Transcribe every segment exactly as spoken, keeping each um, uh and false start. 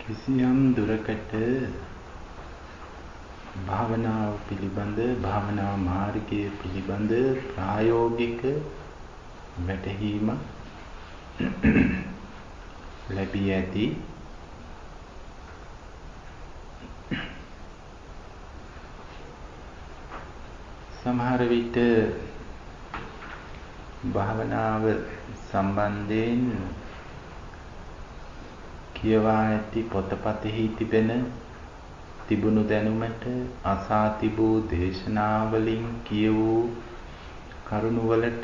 කිසියම් දුරකට භාවනාව පිළිබඳ භාවනා මාර්ගය පිළිබඳ ප්‍රායෝගික වැටහීම ලැබී ඇති. සමහර විට භාවනාව සම්බන්ධයෙන් කියවා ඇති පොතපතෙහි තිබෙන තිබුණු දැනුමට අසා තිබූ දේශනාවලින් කියවූ කරුණුවලට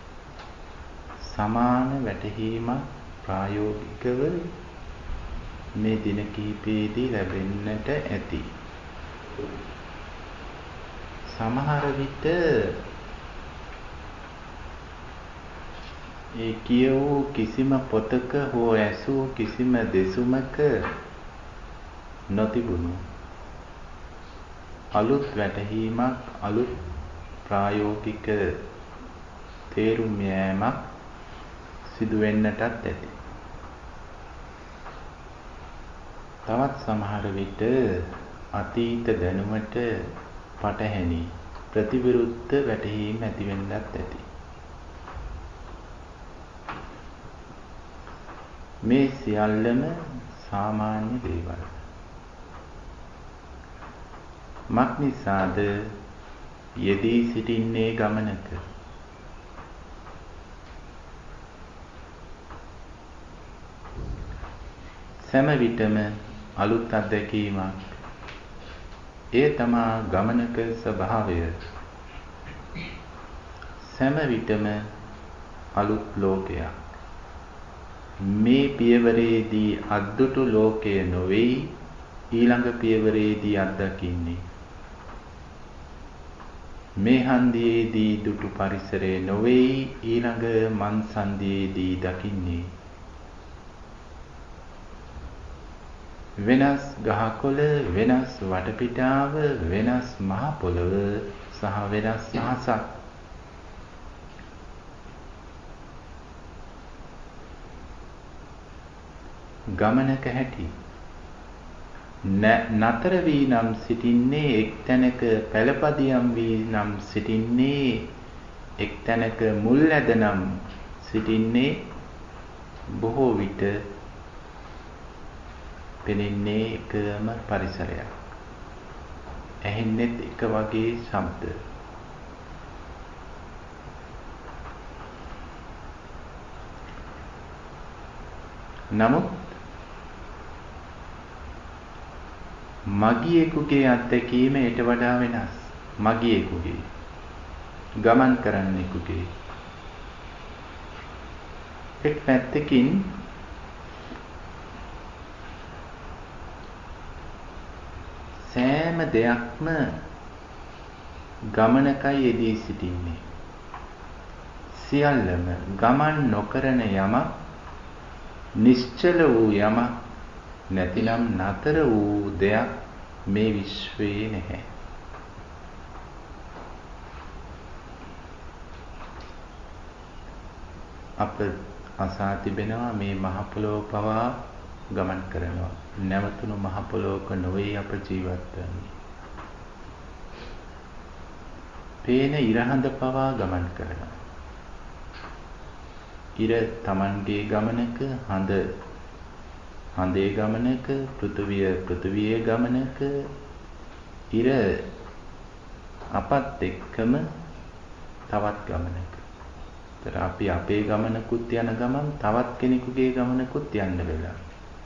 සමාන වැටහීමක් ප්‍රායෝගිකව මේ දින කිහිපයේදී ලැබෙන්නට ඇති. සමහර විට ඒ කියවූ කිසිම පොතක හෝ ඇසූ කිසිම දෙසුමක නොතිබුණු අලුත් වැටහීමක් අලුත් ප්‍රායෝගික තේරුම් යෑමක් සිදු වෙන්නටත් ඇති. තවත් සමහර විට අතීත දැනුමට පටහැනි ප්‍රතිවිරුද්ධ වැටහීම් ඇති වෙන්නත් ඇති. මේ සියල්ලම සාමාන්‍ය දේවල්. මක්නිසාද යෙදී සිටින්නේ ගමනක. සෑම විටම අලුත් අත්දැකීමක්. ඒ තමා ගමනක ස්වභාවය. සෑම විටම අලුත් ලෝකයක්. මේ පියවරේදී අද්දුටු ලෝකය නොවේයි ඊළඟ පියවරේදී අත්දකින්නේ. මේ හන්දියේදී දුටු පරිසරය නොවේයි ඊළඟ මන්සන්දියේදී දකින්නේ. වෙනස් ගහකොළ, වෙනස් වටපිටාව, වෙනස් මහ පොළව සහ වෙනස් අහසක්. ගමනක හැටි. නතර වී නම් සිටින්නේ එක් තැනක, පළපදියම් වී නම් සිටින්නේ එක් තැනක, මුල් ඇද නම් සිටින්නේ බොහෝ විට පෙනෙන්නේ එකම පරිසරයක්. ඇහෙන්නේත් එක වගේ ශබ්ද. නමුත් මගියෙකුගේ අත්දැකීම ඊට වඩා වෙනස්. මගියෙකුගේ, ගමන් කරන්නෙකුගේ. එක් පැත්තකින් සෑම දෙයක්ම ගමනකයි යෙදී සිටින්නේ. සියල්ලම ගමන් නොකරන යමක්, නිශ්චල වූ යමක්, නැතිනම් නතර වූ දෙයක් මේ විශ්වයේ නැහැ. අප අසා තිබෙනවා මේ මහ පොළොව පවා ගමන් කරනවා. නැවතුණු මහ පොළොවක නොවේ අප ජීවත් වෙන්නේ. පේන ඉරහඳ පවා ගමන් කරනවා. ඉර Tamanගේ ගමනක, හඳ හඳේ ගමනක, පෘථුවිය පෘථුවියේ ගමනක, ඉර අපත් එක්කම තවත් ගමනක. ඒතර අපි අපේ ගමනකුත් යන ගමන් තවත් කෙනෙකුගේ ගමනකුත් යන්න වෙලා.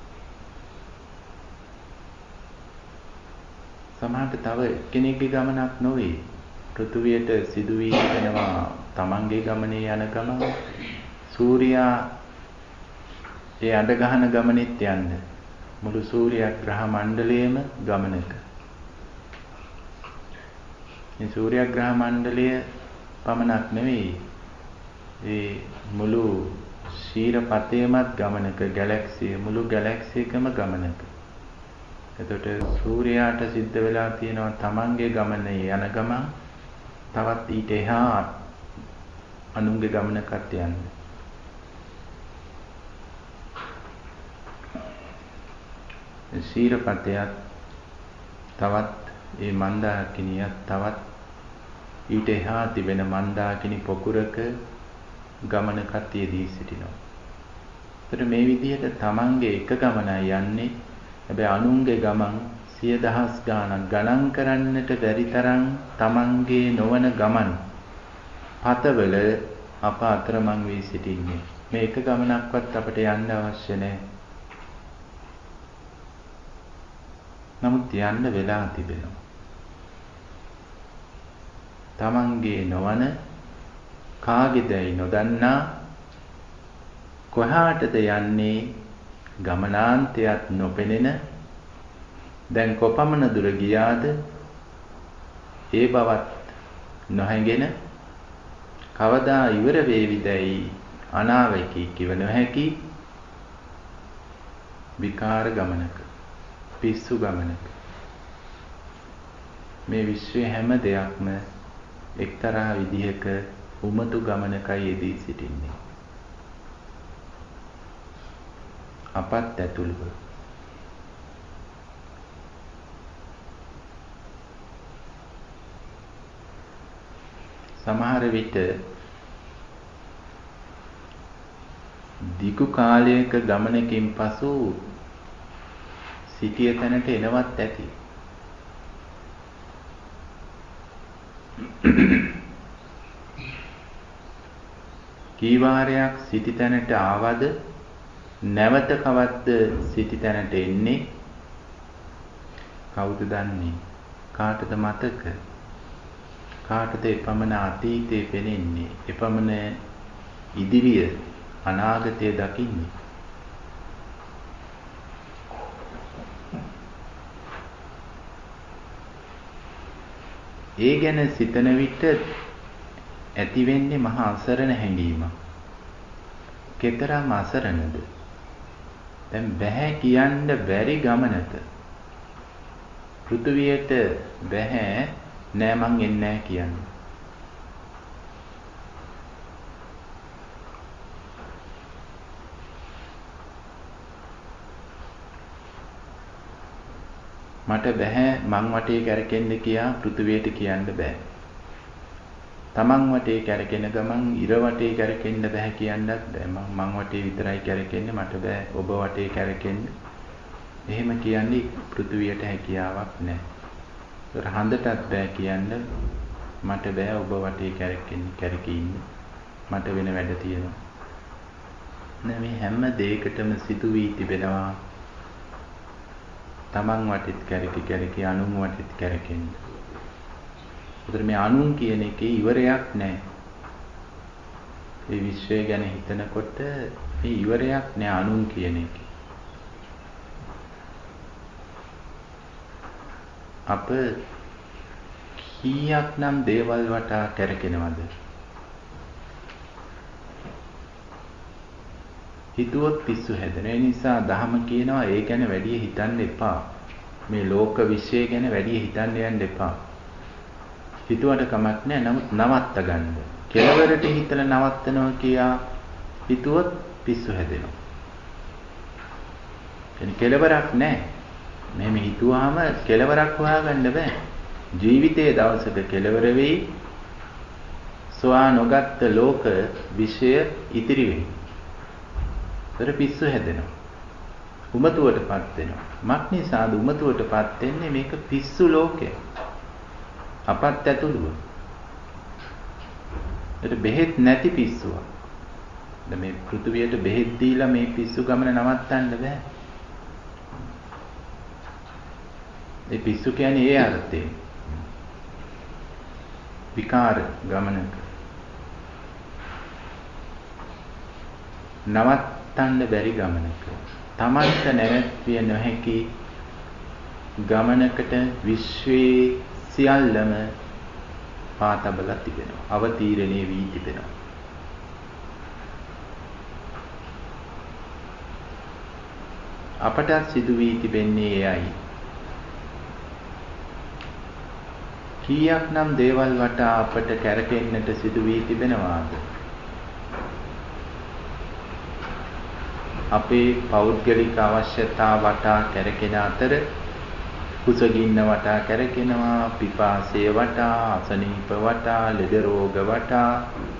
සමහරට තව කෙනෙකුගේ ගමනක් නොවේ. පෘථුවියට සිදු වී යනවා Tamanගේ ගමනේ යන ගමන. සූර්යා ඒ අඬ ගහන ගමනෙත් යන්න. මුළු සූර්යග්‍රහ මණ්ඩලයේම ගමනක. මේ සූර්යග්‍රහ මණ්ඩලය පමණක් නෙවෙයි, ඒ මුළු ශීරපතේමත් ගමනක, ගැලැක්සිය මුළු ගැලැක්සියකම ගමනක. එතකොට සූර්යාට සිද්ධ වෙලා තියෙනවා Tamanගේ ගමනේ යන ගමන් තවත් ඊට එහා අනුන්ගේ ගමනකට යන්න. ශීරපතයත් තවත් ඒ මන්දාකිනියත් තවත් ඊට එහා තිබෙන මන්දාකිනි පොකුරක ගමනක යෙදී සිටිනවා. ඒතර මේ විදිහට තමන්ගේ එක ගමනයි යන්නේ. හැබැයි අනුන්ගේ ගමන් සිය දහස් ගාණක් ගණන් කරන්නට බැරි තරම් තමන්ගේ නොවන ගමන් පතවල අප අතරමං වී සිටින්නේ. මේ එක ගමනක්වත් අපට යන්න අවශ්‍ය නැහැ. නමුත් යන්න වෙලා තිබෙනවා. තමන්ගේ නොවන කාගේදයි නොදන්නා කොහාටද යන්නේ ගමනාන්තයක් නොපෙනෙන දැන් කොපමණ දුර ගියාද ඒ බවත් නොහැඟෙන කවදා ඉවර වේවිදයි අනාවැකී කිව නොහැකි විකාර ගමනක පිස්සු ගමනක මේ විශ්වයේ හැම දෙයක්ම එක්තරා විදිහක උමතු ගමනකයි යෙදී සිටින්නේ. අපත් ඇතුළුව සමහර විට දිගු කාලයක ගමනකින් පසු සිටිය තැනට එනවත් ඇති. කී වාරයක් සිටි තැනට ආවද නැවත කවද්ද සිටි තැනට එන්නේ කවුද දන්නේ? කාටද මතක? කාටද එපමණ අතීතේ පෙනෙන්නේ? එපමණ ඉදිරිය අනාගතය දකින්නේ? ඒ ගැන සිතන විට ඇති වෙන්නේ මහා අසරණ හැඟීමක්. කෙතරම් අසරණද? දැන් බෑ කියන්න බැරි ගමනක. පෘථුවියට බෑ නෑ මං එන්නේ නෑ කියන්නේ. මට බෑ මං වටේ කැරකෙන්න කියා පෘථුවියට කියන්න බෑ. තමන් වටේ කැරකෙන ගමන් ඉර වටේ කැරකෙන්න බෑ කියන්නත් බෑ. මං මං වටේ විතරයි කැරකෙන්නේ මට බෑ ඔබ වටේ කැරකෙන්න. එහෙම කියන්නේ පෘථුවියට හැකියාවක් නැහැ. ඒතර හඳටත් බෑ කියන්න මට බෑ ඔබ වටේ කැරකෙන්න කැරකී ඉන්න. මට වෙන වැඩ තියෙනවා. නෑ මේ හැම දෙයකටම සිදු වී තිබෙනවා. තමන් වටේත් කැරකි කැරකි අනුන් වටේත් කැරකෙන්න. ඒතර මේ අනුන් කියන එකේ ඉවරයක් නැහැ. මේ විශ්වය ගැන හිතනකොට මේ ඉවරයක් නැහැ අනුන් කියන එකේ. අප කීයක් නම් දේවල් වටා කැරකෙනවද? හිතුවොත් පිස්සු හැදෙන. ඒ නිසා දහම කියනවා ඒ ගැන වැඩි හිතන්න එපා. මේ ලෝක විශ්වය ගැන වැඩි හිතන්න යන්න එපා. හිතුවට කමක් නැහැ. නමුත් නවත්ත ගන්න. කෙලවරට හිතලා නවත්තනවා කියා හිතුවොත් පිස්සු හැදෙනවා. එනි කෙලවරක් නැහැ. මෙහෙම හිතුවාම කෙලවරක් හොයාගන්න බෑ. ජීවිතයේ දවසක කෙලවර වෙයි. සොයා නොගත් ලෝක විශ්වය ඉතිරි වෙයි. ඒතර පිස්සු හැදෙනවා. උමතුවටපත් වෙනවා. මක් නිසාද උමතුවටපත් වෙන්නේ? මේක පිස්සු ලෝකය. අපත් ඇතුළුව. ඒට බෙහෙත් නැති පිස්සුවක්. දැන් මේ පෘථුවියට බෙහෙත් දීලා මේ පිස්සු ගමන නවත්තන්න බෑ. ඒ පිස්සු කියන්නේ ඒ අර්ථයෙන්. විකාර ගමනක. නවත්තන්න බැරි ගමනක. තමන්ට නැවැත්විය නොහැකි ගමනකට විශ්වයේ සියල්ලම පාතබල තිබෙනවා. අවතීර්ණේ වී තිබෙනවා. අපට සිදු වී තිබෙන්නේ එයයි. කීයක් නම් දේවල් වටා අපට කැරකෙන්නට සිදු වී තිබෙනවාද? අපේ පෞද්ගලික අවශ්‍යතා වටා කැරකෙන අතර කුසගින්න වටා කැරකෙනවා, පිපාසය වටා, අසනීප වටා, ලෙඩ රෝග වටා,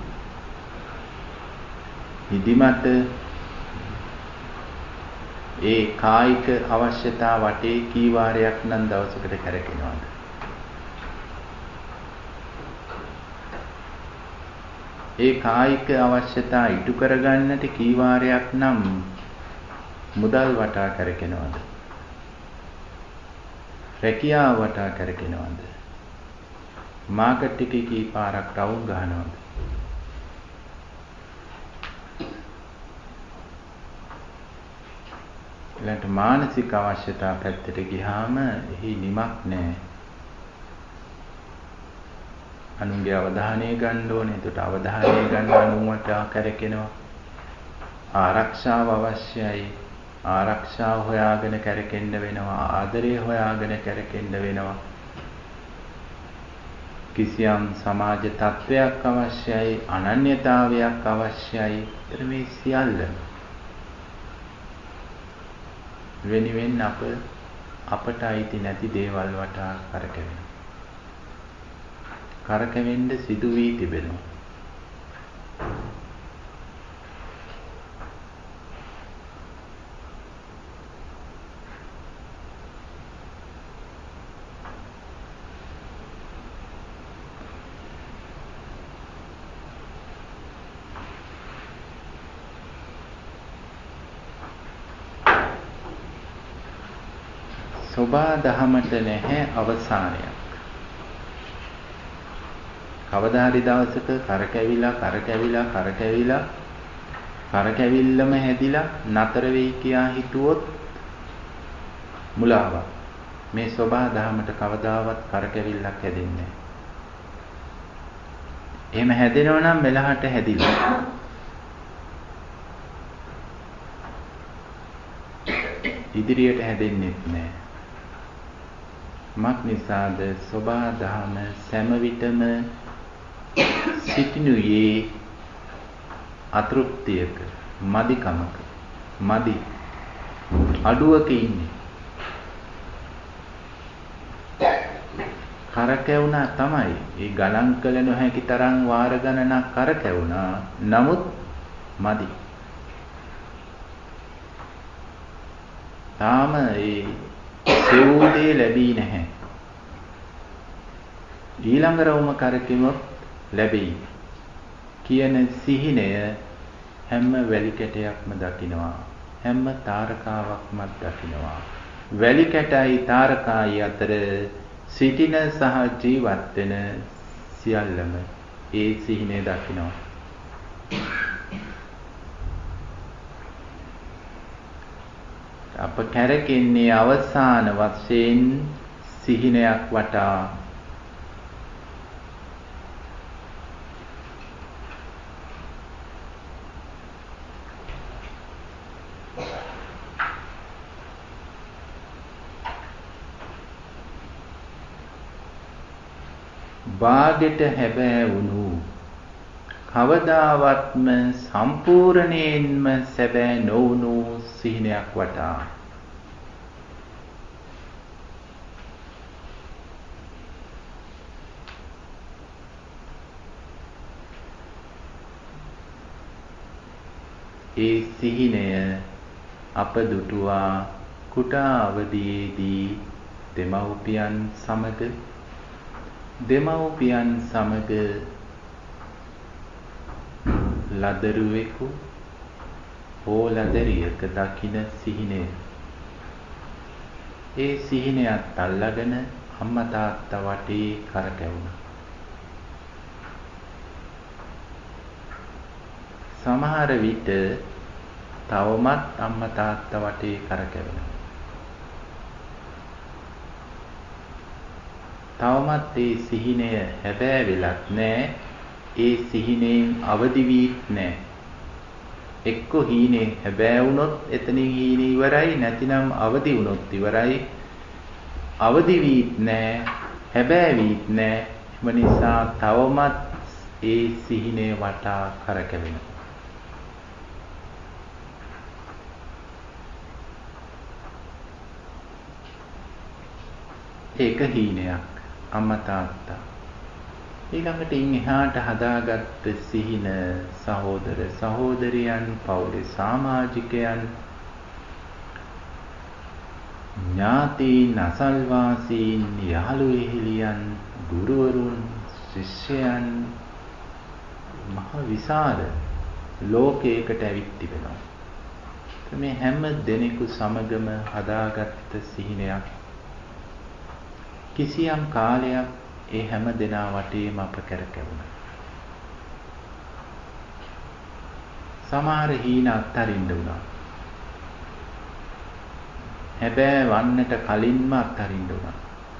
නිදිමත, ඒ කායික අවශ්‍යතා වටේ කී වාරයක් නම් දවසකට කැරකෙනවද? ඒ කායික අවශ්‍යතා ඉටු කරගන්නට කී වාරයක් නම් මුදල් වටා කැරකෙනවද? රැකියාව වටා කැරකෙනවද? මාකට් එකේ කී පාරක් රවුම් ගහනවද? ඊළඟට මානසික අවශ්‍යතා පැත්තට ගියාම එහි නිමක් නැහැ. අනුන්ගේ අවධානය ගන්න ඕනේ. ඒකට අවධානය ගන්න අනුන්ට කැරකෙනවා. ආරක්ෂාව අවශ්‍යයි. ආරක්ෂාව හොයාගෙන කැරකෙන්න වෙනවා. ආදරය හොයාගෙන කැරකෙන්න වෙනවා. කිසියම් සමාජ තත්වයක් අවශ්‍යයි. අනන්‍යතාවයක් අවශ්‍යයි. ඒතර මේ සියල්ල වෙනිවෙන් අප අපට අයිති නැති දේවල් වටා කරකැවෙනවා. කරකැවෙන්න සිදු වී තිබෙනවා. සෝබා දහමට නැහැ අවසානයක්. කවදා හරි දවසක කරකැවිලා කරකැවිලා කරකැවිලා කරකැවිල්ලම හැදිලා නතර වෙයි කියා හිතුවොත් මුලාවක්. මේ සෝබා දහමට කවදාවත් කරකැවිල්ලක් හැදෙන්නේ නැහැ. එහෙම හැදෙනවා නම් මෙලහට හැදිලා. ඉදිරියට හැදෙන්නේ නැහැ. මක් නිසාද? සෝබා දහම සෑම විටම සිටිනුයේ අතෘප්තියක, මදිකමක, මදි අඩුවක ඉන්නේ. කරකැවුණා තමයි. ඒ ගණන් කළ නොහැකි තරම් වාර ගණනක් කරකැවුණා. නමුත් මදි. තාම ඒ සෙවුදේ ලැබී නැහැ. ඊළඟ රවුම කරකිනොත් ලැබෙයි කියන සිහිනය හැම වැලි කැටයක්ම දකිනවා. හැම තාරකාවක්ම දකිනවා. වැලි කැටයි තාරකායි අතර සිටින සහ ජීවත් වෙන සියල්ලම ඒ සිහිනය දකිනවා. අප කැරකෙන්නේ අවසාන වශයෙන් සිහිනයක් වටා. වාගෙට හැබෑ වුණු කවදාවත්ම සම්පූර්ණයෙන්ම සැබෑ නොවුණු සිහිනයක් වටා. ඒ සිහිනය අප දුටුවා කුඩා අවදියේදී දෙමව්පියන් සමග දෙමව්පියන් සමග ලදරුවෙකු හෝ ලදරියක දකින සිහිනය. ඒ සිහිනයත් අල්ලගෙන අම්මා තාත්තා වටේ කරකැවුණා. සමහර විට තවමත් අම්මා තාත්තා වටේ කරකැවෙනවා. තවමත් ඒ සිහිනය හැබෑ වෙලත් නෑ. ඒ සිහිනෙන් අවදි වීත් නෑ. එක්ක හීනේ හැබෑ වුණොත් එතනින් හීනේ ඉවරයි, නැතිනම් අවදි වුණොත් ඉවරයි. අවදි වීත් නෑ, හැබෑ වීත් නෑ. එම නිසා තවමත් ඒ සිහිනේ වටා කරකැවෙනවා. ඒක හීනයක්. අම්මා තාත්තා. ඊළඟට ඉන් එහාට හදාගත්ත සිහින සහෝදර සහෝදරියන්, පවුලේ සමාජිකයන්, ඥාතීන්, අසල්වාසීන්, යාළු එහෙලියන්, ගුරුවරුන්, ශිෂ්‍යයන්, මහ විශාල ලෝකයකට ඇවිත් තිබෙනවා. මේ හැම දෙනෙකු සමගම හදාගත්ත සිහිනයක් කිසියම් කාලයක් ඒ හැම දෙනා වටේම අප කරකැවුණා. සමහර හීන අත්හරින්න වුණා. හැබැයි වන්නට කලින්ම අත්හරින්න වුණා.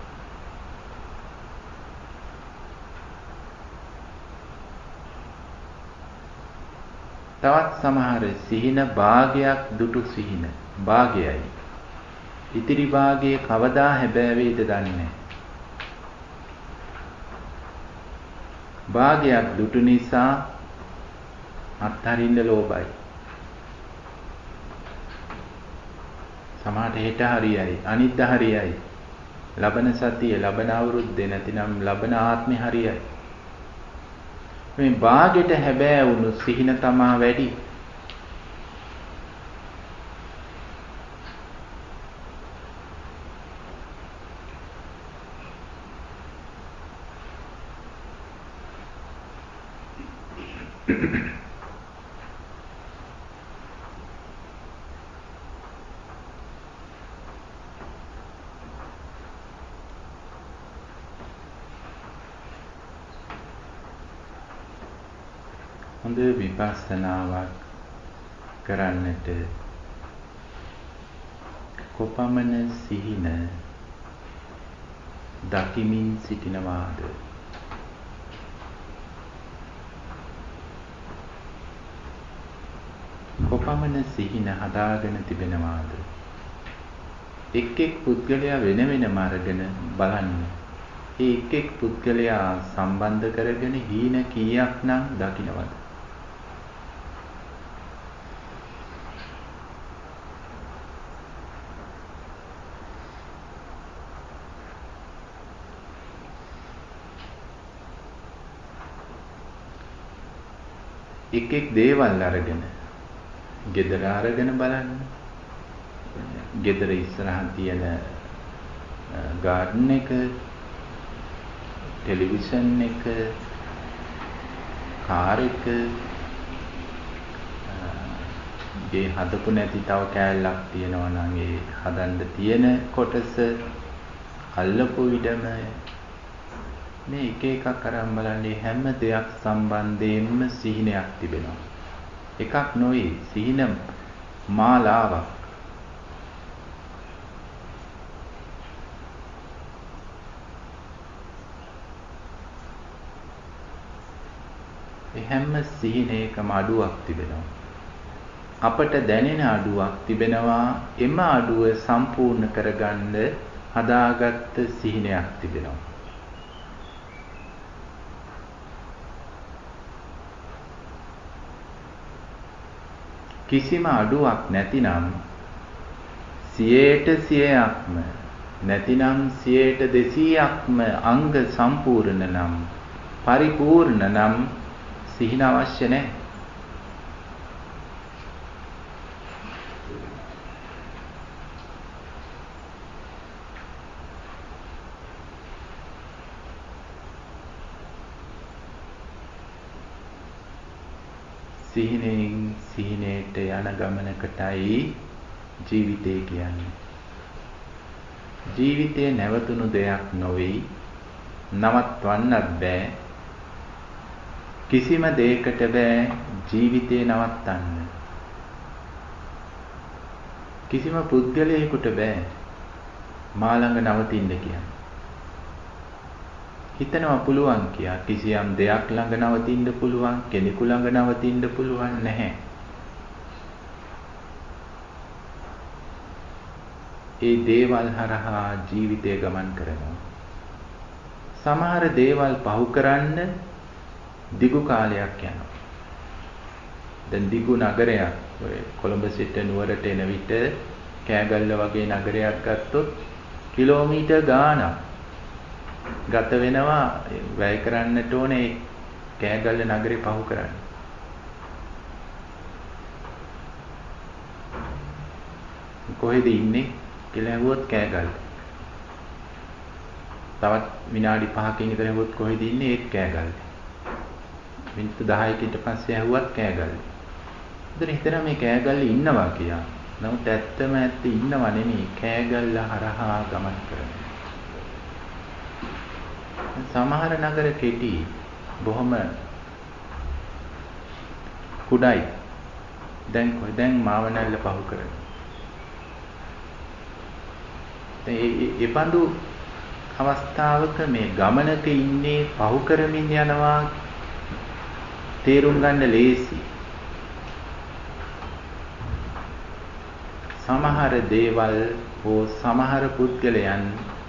තවත් සමහර සිහින භාගයක් දුටු සිහින භාගයයි. ඉතිරි භාගයේ කවදා හැබෑ වේද දන්නේ නැහැ. භාගයක් දුටු නිසා අත්හරින්න ලෝභයි. සමහරට හෙට හරියයි, අනිද්දා හරියයි. ලබන සතිය, ලබන අවුරුද්දේ නැතිනම් ලබන ආත්මේ හරියයි. මේ භාගයට හැබෑ වුණු සිහින තමා වැඩි. හොඳ විපස්සනාවක් කරන්නට කොපමණ සිහින දකිමින් සිටිනවාද? කොපමණ සිහින හදාගෙන තිබෙනවාද? එක් එක් පුද්ගලයා වෙන වෙනම අරගෙන බලන්න. ඒ එක් එක් පුද්ගලයා සම්බන්ධ කරගෙන හීන කීයක් නම් දකින්නවද? එක් එක් දේවල් අරගෙන ගෙදර අරගෙන බලන්න. ගෙදර ඉස්සරහා තියෙන ගාඩන් එක, ටෙලිවිෂන් එක, කාර් එක, ගේ හදපු නැති තව කෑල්ලක් තියෙනවා නම් ඒ හදන්න තියෙන කොටස, අල්ලපු ඉඩම, මේ එක එකක් අරන් බලන්නේ හැම දෙයක් සම්බන්ධයෙන්ම සිහිනයක් තිබෙනවා. එකක් නොවේ, සිහින මාලාවක්. හැම සිහිනයකම අඩුවක් තිබෙනවා. අපට දැනෙන අඩුවක් තිබෙනවා. එම අඩුව සම්පූර්ණ කරගන්න හදාගත්ත සිහිනයක් තිබෙනවා. කිසිම අඩුවක් නැතිනම් සියයට සියයක්ම නැතිනම් සියයට දෙසීයක්ම අංග සම්පූර්ණ නම්, පරිපූර්ණ නම් සිහින අවශ්‍ය නැහැ. සිහිනෙන් සිහිනයට යන ගමනකටයි ජීවිතය කියන්නේ. ජීවිතය නැවතුණු දෙයක් නොවේ, නවත්වන්නත් බෑ. කිසිම දෙයකට බෑ ජීවිතේ නවත්තන්න. කිසිම පුද්ගලයෙකුට බෑ මා ළඟ නවතින්න කියන්නේ. හිතනවා පුළුවන් කියා. කිසියම් දෙයක් ළඟ නවතින්න පුළුවන්, කෙනෙකු ළඟ නවතින්න පුළුවන් නැහැ. ඒ දේවල් හරහා ජීවිතය ගමන් කරනවා. සමහර දේවල් පහු කරන්න දිගු කාලයක් යනවා. දැන් දිගු නගරයක්, ඔය කොළඹ සිට නුවරට එන විට කෑගල්ල වගේ නගරයක් ගත්තොත් කිලෝමීටර් ගාණක් ගත වෙනවා වැය කරන්නට ඕනේ කෑගල්ල නගරේ පහු කරන්න. කොහෙද ඉන්නේ කියලා ඇහුවොත් කෑගල්ල. තවත් විනාඩි පහකින් විතර ඇහුවොත් කොහෙද ඉන්නේ ඒත් කෑගල්ල. මිනිත්තු දහයකින් ඊට පස්සේ ඇහුවත් කෑගල්ල. ඉතින් හිතනවා මේ කෑගල්ල ඉන්නවා කියලා. නමුත් ඇත්තම ඇත්ත ඉන්නව නෙමෙයි කෑගල්ල හරහා ගමන් කරන. සමහර නගර කෙටි බොහොම කුඩයි. දැන් කොහෙද දැන් මාවනල්ල පහු කරන. ඒ ඒ බඳු අවස්ථාවක මේ ගමනක ඉන්නේ පහු කරමින් යනවා තේරුම් ගන්න ලේසි. සමහර දේවල් හෝ සමහර පුද්ගලයන්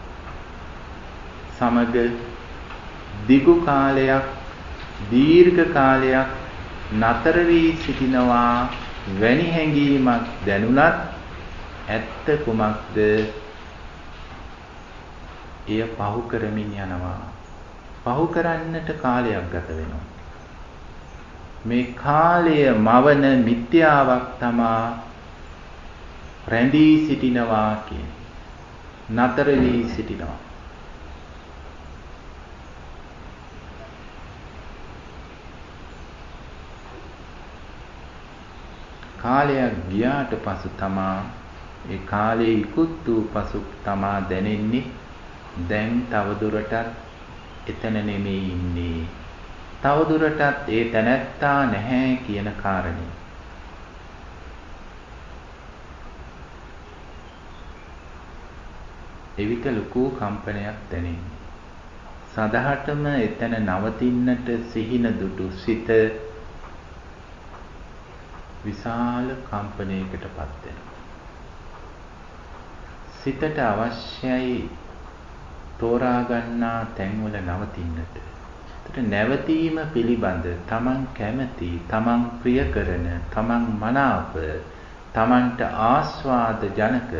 සමග දිගු කාලයක් දීර්ඝ කාලයක් නතර වී සිටිනවා වැනි හැඟීමක් දැනුණත් ඇත්ත කුමක්ද? එය පහු කරමින් යනවා. පහු කරන්නට කාලයක් ගත වෙනවා. මේ කාලය මවන මිත්‍යාවක් තමා රැඳී සිටිනවා කියන්නේ. නතර වී සිටිනවා. කාලයක් ගියාට පසු තමා ඒ කාලයේ ඉක්ුත් වූ පසු තමා දැනෙන්නේ දැන් තවදුරටත් එතන නෙමෙයි ඉන්නේ. තවදුරටත් ඒ තැනැත්තා නැහැ කියන කාරණේ. එවිට ලොකු කම්පනයක් දැනෙන්නේ. සදහටම එතන නවතින්නට සිහින දුටු සිත විශාල කම්පනයකටපත් වෙනවා. සිතට අවශ්‍යයි තෝරා ගන්නා තැන්වල නවතින්නට. ඒකට නැවතීම පිළිබඳ තමන් කැමති, තමන් ප්‍රිය කරන, තමන් මනාප, තමන්ට ආස්වාද ජනක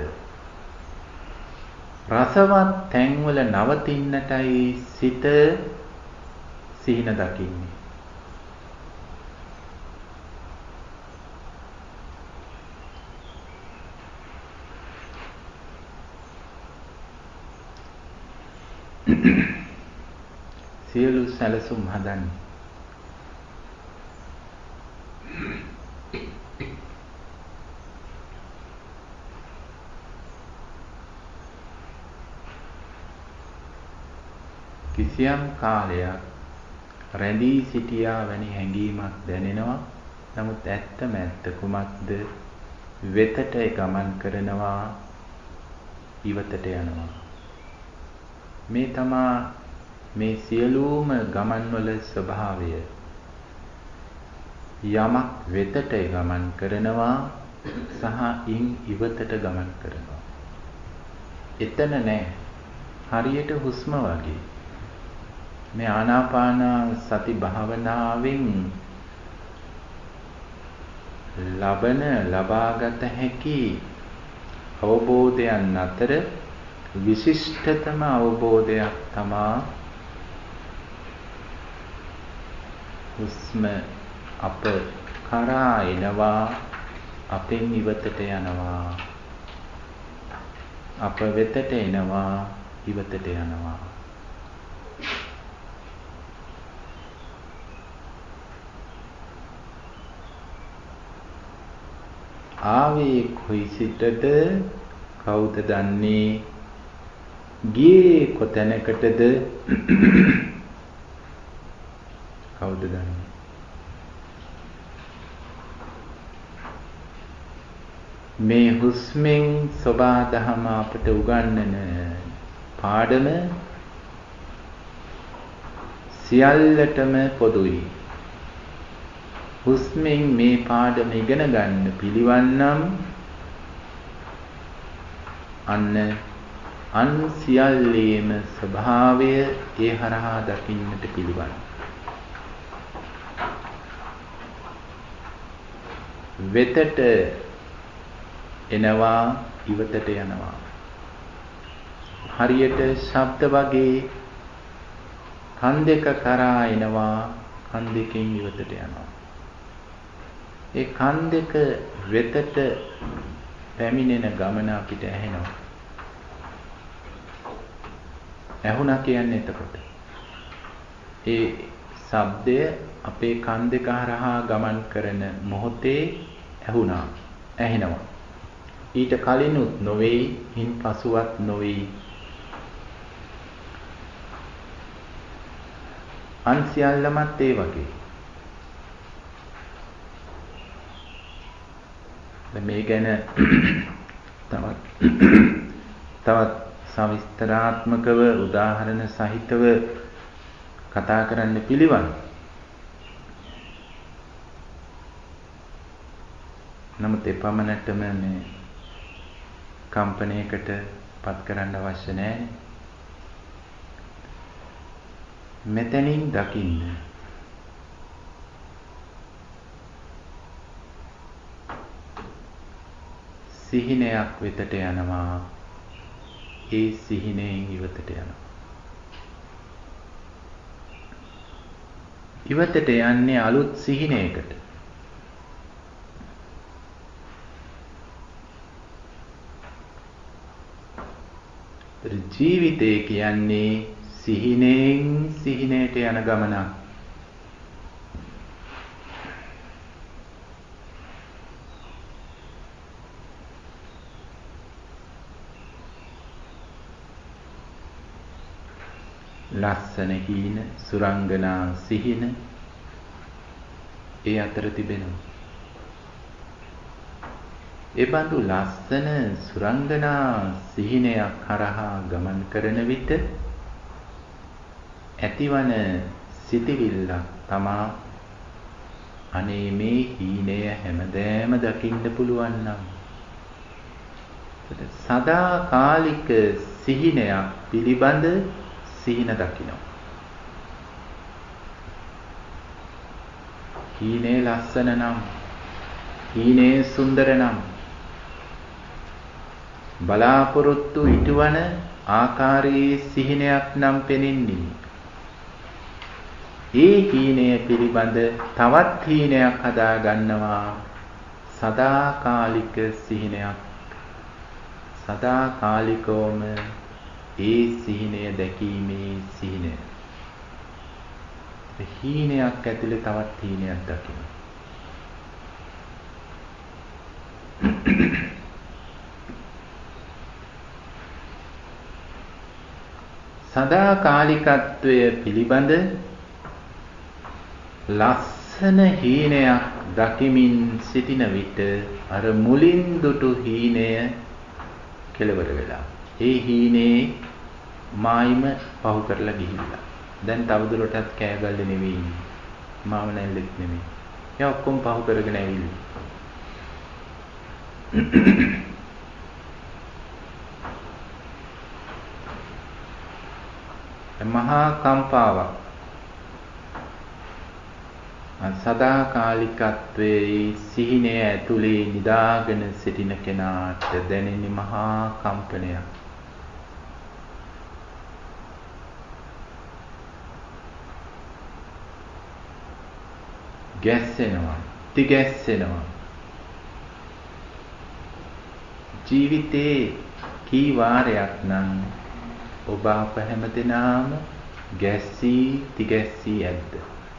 රසවත් තැන්වල නවතින්නටයි සිත සිහින දකින්නේ. සියලු සැලසුම් හදන්නේ කිසියම් කාලයක් රැඳී සිටියා වැනි හැඟීමක් දැනෙනවා. නමුත් ඇත්තම ඇත්ත කුමක්ද? වෙතට ගමන් කරනවා, ඉවතට යනවා. මේ තමා මේ සියලුම ගමන්වල ස්වභාවය. යමක් වෙතට ගමන් කරනවා සහ ඉන් ඉවතට ගමන් කරනවා. එතන නෑ. හරියට හුස්ම වගේ. මේ ආනාපාන සති භාවනාවෙන් ලබන ලබාගත හැකි අවබෝධයන් අතර විශිෂ්ටතම අවබෝධයක් තමා හුස්ම අප කරා එනවා, අපෙන් ඉවතට යනවා, අප වෙතට එනවා, ඉවතට යනවා. ආවේ කොයි සිටද කවුද දන්නේ? ගියේ කොතැනකටද කවුද දන්නේ? මේ හුස්මෙන් සබා දහම අපට උගන්වන පාඩම සියල්ලටම පොදුයි. හුස්මෙන් මේ පාඩම ඉගෙන ගන්න පිළිවන්නම් අන්න අන් සියල්ලේම ස්වභාවය ඒ හරහා දකින්නට පිළිවන්. වෙතට එනවා, ඉවතට යනවා. හරියට ශබ්ද වගේ කන් දෙක කරා එනවා, කන් දෙකෙන් ඉවතට යනවා. ඒ කන් දෙක වෙතට පැමිණෙන ගමන අපිට ඇහෙනවා. ඇහුණා කියන්නේ එතකොට ඒ ශබ්දය අපේ කන් දෙක හරහා ගමන් කරන මොහොතේ ඇහුණා, ඇහෙනවා. ඊට කලිනුත් නොවේයි, හින් පසුවත් නොවේයි. අන් සියල්ලමත් ඒ වගේ. මේ ගැන තවත් තවත් සවිස්තරාත්මකව උදාහරණ සහිතව කතා කරන්න පිළිවන්. නමුත් එපමණටම මේ කම්පණයකට පත් කරන්න අවශ්‍ය නැහැ. මෙතනින් දකින්න සිහිනයක් වෙතට යනවා, ඒ සිහිනයෙන් ඉවතට යනවා. ඉවතට යන්නේ අලුත් සිහිනයකට. ජීවිතය කියන්නේ සිහිනෙන් සිහිනයට යන ගමනක්. ලස්සන හීන, සුරංගනා සිහින ඒ අතර තිබෙනවා. ඒ බඳු ලස්සන සුරංගනා සිහිනයක් හරහා ගමන් කරන විට ඇතිවන සිතිවිල්ලක් තමා අනේ මේ හීනය හැමදෑම දකින්න පුළුවන් නම්. සදාකාලික සිහිනයක් පිළිබඳ සිහින දකිනවා. හීනේ ලස්සන නම්, හීනේ සුන්දර නම්, බලාපොරොත්තු ඉටුවන ආකාරයේ සිහිනයක් නම් පෙනෙන්නේ. ඒ හීනය පිළිබඳ තවත් හීනයක් හදා ගන්නවා, සදාකාලික සිහිනයක්. සදාකාලිකවම ඒ සිහිනය දැකීමේ සිහිනය. හීනයක් ඇතුලේ තවත් හීනයක් දකිනවා. සදාකාලිකත්වය පිළිබඳ ලස්සන හීනයක් දකිමින් සිටින විට අර මුලින් දුටු හීනය කෙලවර වෙලා. ඒ හීනේ මායිම පහු කරලා ගිහිල්ලා. දැන් තවදුරටත් කෑගල්ල නෙවෙයි, මාව නැල්ලෙත් නෙවෙයි. ඒ ඔක්කොම පහු කරගෙන ඇවිල්ලා. මහා කම්පාවක් සදාකාලිකත්වයේ සිහිනය ඇතුලේ නිදාගෙන සිටින කෙනාට දැනෙන මහා කම්පනයක්. ගැස්සෙනවා, තිගැස්සෙනවා. ජීවිතේ කී වාරයක් නම් ඔබ අප හැමදෙනාම ගැස්සී තිගැස්සී ඇද්ද?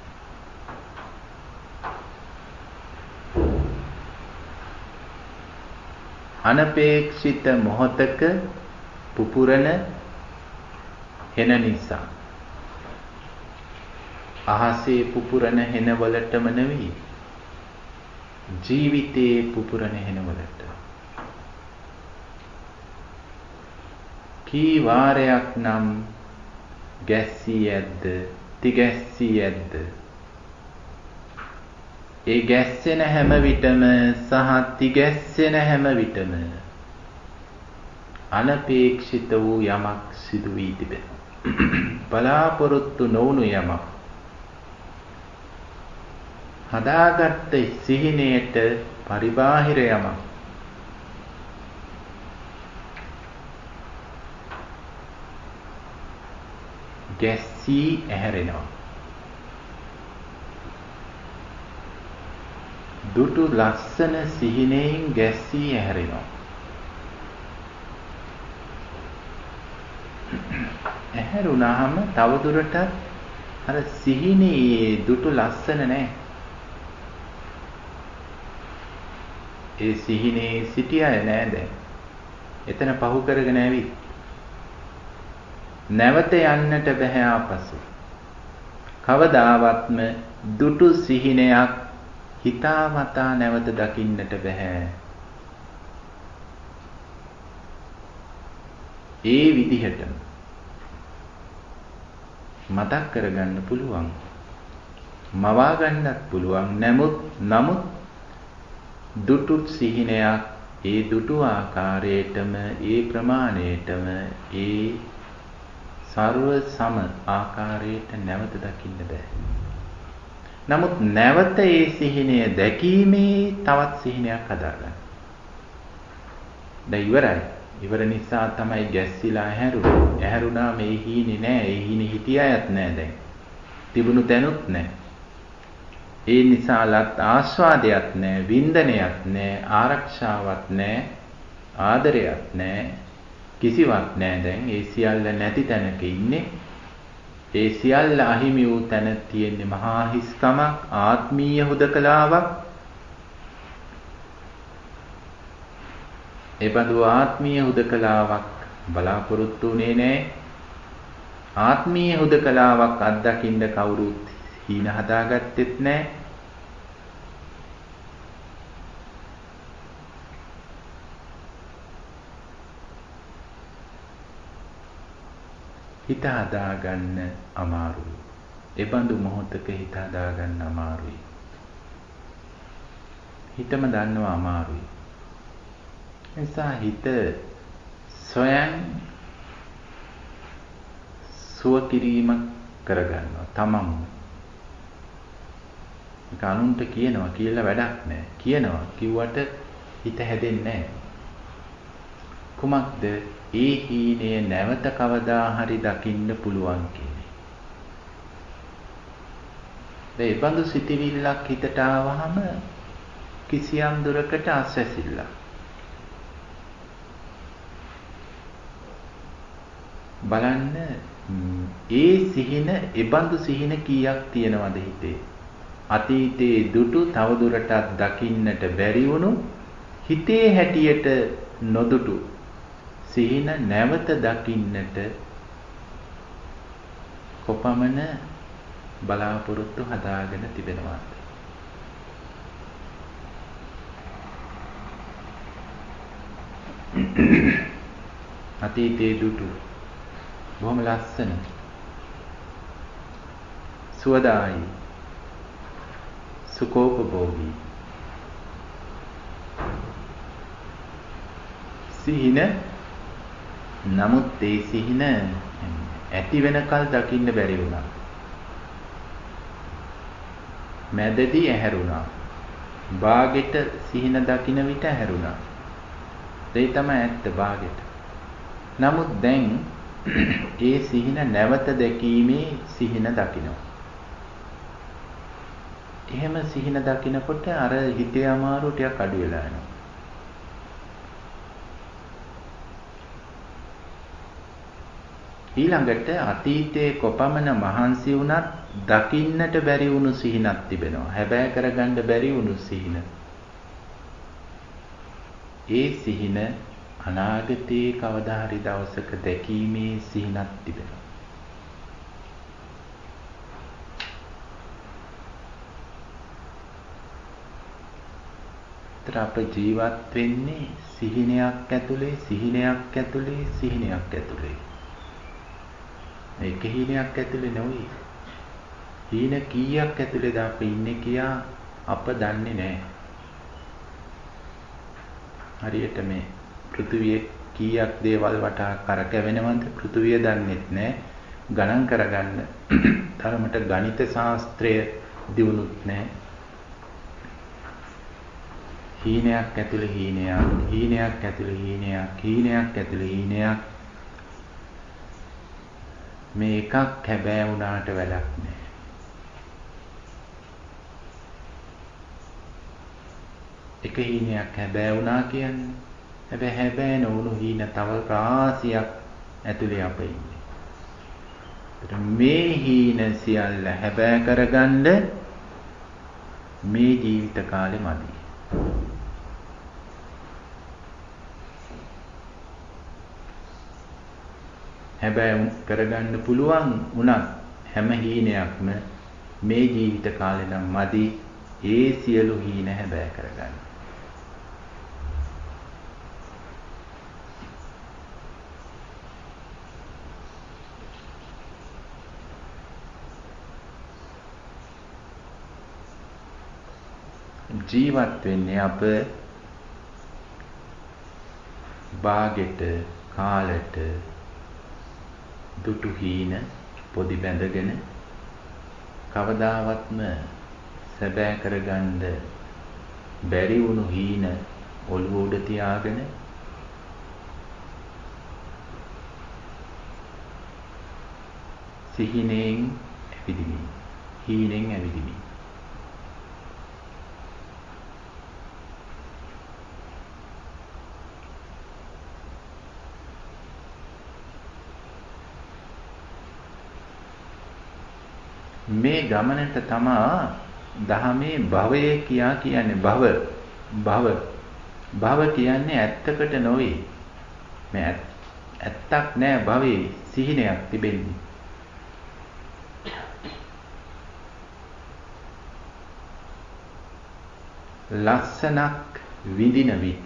අනපේක්ෂිත මොහොතක පුපුරන හෙන නිසා. අහසේ පුපුරන හෙන වලටම නෙවෙයි, ජීවිතයේ පුපුරන හෙන වලට. කී වාරයක් නම් ගැස්සී ඇද්ද, තිගැස්සී ඇද්ද? ඒ ගැස්සෙන හැම විටම සහ තිගැස්සෙන හැම විටම අනපේක්ෂිත වූ යමක් සිදු වී තිබෙනවා. බලාපොරොත්තු නොවුණු යමක්. හදාගත්ත සිහිනයට පරිබාහිර යමක්. ගැස්සී ඇහැරෙනවා. දුටු ලස්සන සිහිනෙන් ගැස්සී ඇහැරෙනවා. ඇහැරුණාම තවදුරටත් අර සිහිනේ දුටු ලස්සන නැහැ. ඒ සිහිනේ සිටිය අය නෑ දැන්. එතන පහු කරගෙන ඇවිත්. නැවත යන්නට බෑ ආපසු. කවදාවත්ම දුටු සිහිනයක් හිතාමතා නැවත දකින්නට බෑ. ඒ විදිහටම මතක් කරගන්න පුළුවන්. මවා ගන්නත් පුළුවන්. නමුත් නමුත් දුටු සිහිනයක් ඒ දුටු ආකාරයටම ඒ ප්‍රමාණයටම ඒ ਸਰව සම ආකාරයට නැවත දකින්න බෑ. නමුත් නැවත ඒ සිහිනය දැකීමේ තවත් සිහිනයක් හදාගන්න. දැන් ඉවරයි. ඉවර නිසා තමයි ගැස්සිලා ඇහැරුණා. ඇහැරුණා මේ හීනේ නෑ. ඒ හීනේ හිටියයත් නෑ දැන්. තිබුණු තැනුත් නෑ. ඒ නිසා ලත් ආස්වාදයක් නෑ, වින්දනයක් නෑ, ආරක්ෂාවක් නෑ, ආදරයක් නෑ, කිසිවක් නෑ දැන්. ඒ සියල්ල නැති තැනක ඉන්නේ. ඒ සියල්ල අහිමි වූ තැන තියෙන්නේ මහා හිස්කමක්, ආත්මීය හුදකලාවක්. ඒ බඳු ආත්මීය හුදකලාවක් බලාපොරොත්තු වෙන්නේ නෑ. ආත්මීය හුදකලාවක් අත්දකින්න කවුරුත් හීන හදාගත්තෙත් නෑ. හිත හදාගන්න අමාරුයි. ඒ බඳු මොහොතක හිත හදාගන්න අමාරුයි. හිතම දන්නවා අමාරුයි. නිසා හිත සොයන් සුව කිරීමක් කරගන්නවා තමම. ඒක අනුන්ට කියනවා කියලා වැඩක් නැහැ. කියනවා කිව්වට හිත හැදෙන්නේ නැහැ. කුමක්ද ඒ හීනය නැවත කවදා හරි දකින්න පුළුවන් කියන්නේ. ඒ බඳු සිතිවිල්ලක් හිතට ආවහම කිසියම් දුරකට අස්වැසිල්ලක්. බලන්න ඒ සිහින ඒ බඳු සිහින කීයක් තියෙනවද හිතේ? අතීතයේ දුටු තවදුරටත් දකින්නට බැරි වුණු හිතේ හැටියට නොදුටු සිහින නැවත දකින්නට කොපමණ බලාපොරොත්තු හදාගෙන තිබෙනවාද? අතීතයේ දුටු බොහොම ලස්සන සුවදායි සුඛෝපභෝගී සිහින. නමුත් ඒ සිහින ඇති වෙනකල් දකින්න බැරි වුණා. මැදදී ඇහැරුණා. බාගෙට සිහින දකින්න විට ඇහැරුණා. ඒ තමයි ඇත්ත බාගෙට. නමුත් දැන් ඒ සිහින නැවත දැකීමේ සිහින දකිනවා. එහෙම සිහින දකිනකොට අර හිතේ අමාරු ටිකක් අඩු වෙලා යනවා. ඊළඟට අතීතයේ කොපමණ මහන්සි වුණත් දකින්නට බැරි වුණු සිහිනක් තිබෙනවා. හැබැයි කරගන්න බැරි වුණු සිහින. ඒ සිහින අනාගතයේ කවදා හරි දවසක දැකීමේ සිහිනක් තිබෙනවා. ඒතර අප ජීවත් වෙන්නේ සිහිනයක් ඇතුලේ, සිහිනයක් ඇතුලේ, සිහිනයක් ඇතුලේ. ඒක හීනයක් ඇතුලේ නෙවෙයි. හීන කීයක් ඇතුලේද අපි ඉන්නේ කියා අප දන්නේ නැහැ. හරියට මේ පෘථිවිය කීයක් දේවල් වටා කරකැවෙනවද පෘථිවිය දන්නේත් නැහැ. ගණන් කරගන්න තරමට ගණිත ශාස්ත්‍රය දියුණුත් නැහැ. හීනයක් ඇතුලේ හීනයක්, හීනයක් ඇතුලේ හීනයක්, හීනයක් ඇතුලේ හීනයක්. මේ එකක් හැබෑ වුණාට වැඩක් නෑ. එක හීනයක් හැබෑ වුණා කියන්නේ. හැබැයි හැබෑ නොවුණු හීන තව රාශියක් ඇතුලේ අප ඉන්නේ. මේ හීන සියල්ල හැබෑ කරගන්න මේ ජීවිත කාලෙ මදි. හැබැයි කරගන්න පුළුවන් වුණත් හැම හීනයක්ම මේ ජීවිත කාලේ නම් මදි. ඒ සියලු හීන හැබෑ කරගන්න. ජීවත් වෙන්නේ අප බාගෙට කාලෙට දුටු හීන පොඩි බැඳගෙන කවදාවත්ම සැබෑ කරගන්න බැරි වුණු හීන ඔළුව උඩ තියාගෙන සිහිනෙන් ඇවිදිමි. හීනෙන් ඇවිදිමි. මේ ගමනට තමා දහමේ භවය කියා කියන්නේ. භව භව භව කියන්නේ ඇත්තකට නොවේ. මේ ඇත්තක් නෑ භවයේ සිහිනයක් තිබෙන්නේ. ලස්සනක් විඳින විට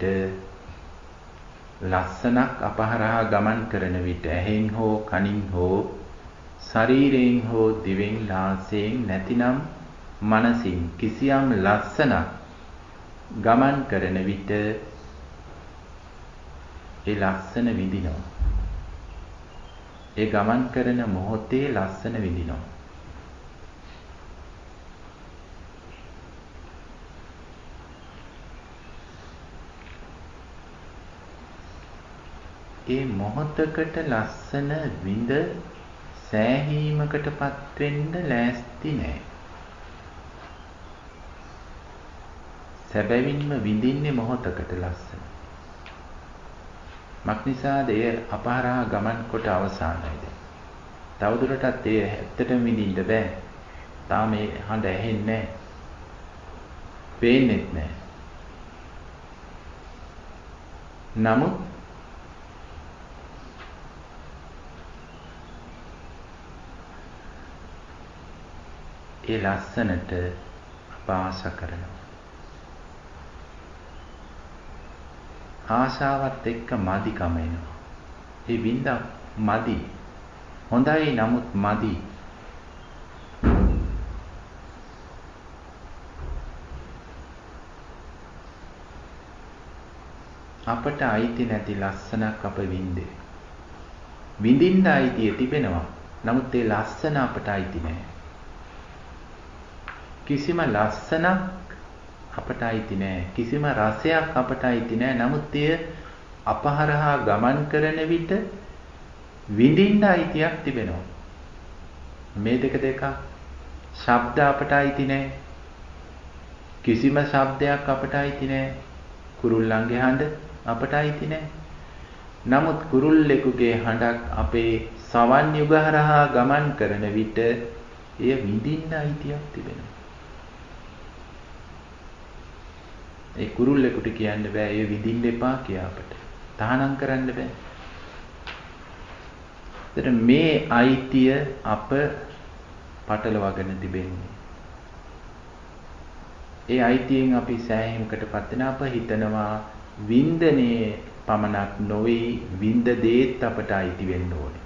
ලස්සනක් අපහරහා ගමන් කරන විට ඇහෙන් හෝ කනින් හෝ ශරීරයෙන් හෝ දිවෙන් නාසයෙන් නැතිනම් මනසින් කිසියම් ලස්සනක් ගමන් කරන විට ඒ ලස්සන විඳිනවා. ඒ ගමන් කරන මොහොතේ ලස්සන විඳිනවා. ඒ මොහොතකට ලස්සන විඳ සෑහීමකටපත් වෙන්න ලෑස්ති නෑ. සැබවින්ම විඳින්නේ මොහොතකට ලස්සන. මක්නිසාද එය අපහරහා ගමන් කොට අවසానයිද? තවදුරටත් එය ඇත්තටම විඳින්න බෑ. තාම මේ හඬ ඇහෙන්නේ නෑ. පේන්නේත් නෑ. නමුත් ඒ ලස්සනට අප ආශා කරනවා. ආශාවත් එක්ක මදිකම එනවා. ඒ විඳ මදි. හොඳයි නමුත් මදි. අපට අයිති නැති ලස්සනක් අප විඳේ. විඳින්න අයිතිය තිබෙනවා. නමුත් ඒ ලස්සන අපට අයිති නෑ. කිසිම ලස්සනක් අපට අයිති නෑ. කිසිම රසයක් අපට අයිති නෑ. නමුත් එය අපහරහා ගමන් කරන විට විඳින්න අයිතියක් තිබෙනවා. මේ දෙක දෙක. ශබ්ද අපට අයිති නෑ. කිසිම ශබ්දයක් අපට අයිති නෑ. කුරුල්ලන්ගේ හඬ අපට අයිති නෑ. නමුත් කුරුල්ලෙකුගේ හඬක් අපේ සවන් යුග හරහා ගමන් කරන විට එය විඳින්න අයිතියක් තිබෙනවා. ඒ කුරුල්ලෙකුට කියන්න බෑ ඒ විඳින්න එපා කියලා අපට. තහනම් කරන්න බෑ. ඒතර මේ අයිතිය අප පටලවාගෙන තිබෙන්නේ. ඒ අයිතියෙන් අපි සෑහීමකටපත් වෙන අප හිතනවා වින්දනයේ පමණක් නොවේ වින්ද දේත් අපට අයිති වෙන්න ඕනේ.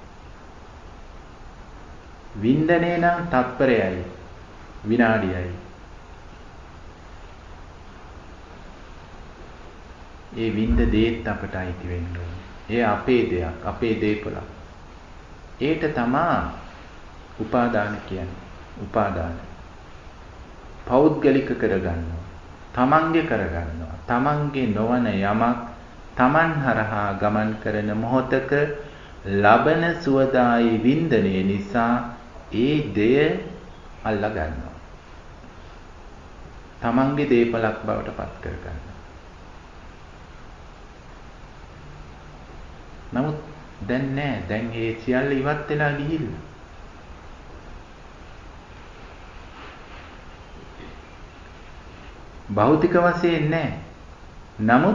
වින්දනයේ නම් තත්පරයයි විනාඩියයි. ඒ වින්ද දේත් අපට අයිති වෙන්න ඕනේ. ඒ අපේ දෙයක්, අපේ දේපලක්. ඒට තමා උපාදාන කියන්නේ. උපාදාන. පෞද්ගලික කරගන්නවා. තමන්ගේ කරගන්නවා. තමන්ගේ නොවන යමක් තමන් හරහා ගමන් කරන මොහොතක ලබන සුවදායි වින්දනය නිසා ඒ දෙය අල්ලා ගන්නවා. තමන්ගේ දේපලක් බවට පත් කර ගන්නවා. නමුත් දැන් නෑ. දැන් ඒ සියල්ල ඉවත් වෙලා ගිහිල්ලා. භෞතික වශයෙන් නෑ. නමුත්